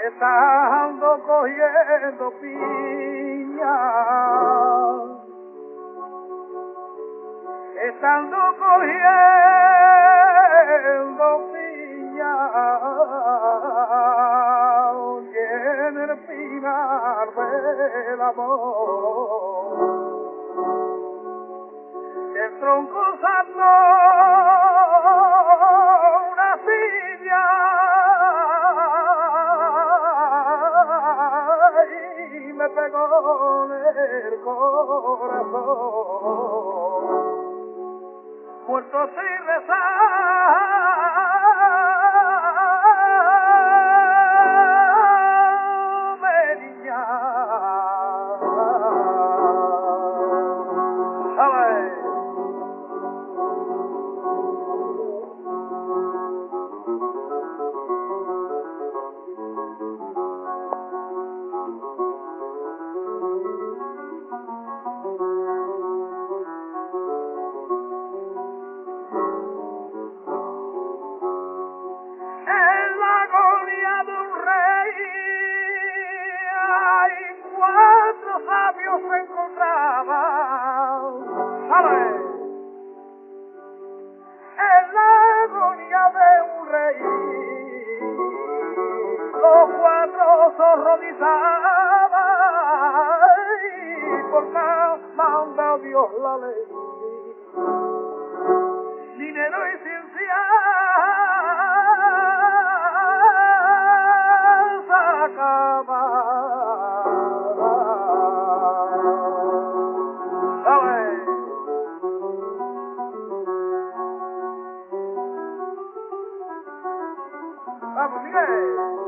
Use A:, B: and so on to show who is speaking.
A: estando cogiendo piña, estando cogiendo piña, y en el pinar del amor, el tronco santo una silla y me pegó en el corazón, muerto sin rezarme, niña. Se encontraba, ¿sabes? En la agonía de un rey, los cuatro zorrodizaban y por nada manda Dios la ley, dinero y ciencia sacaba. Vamos, Miguel.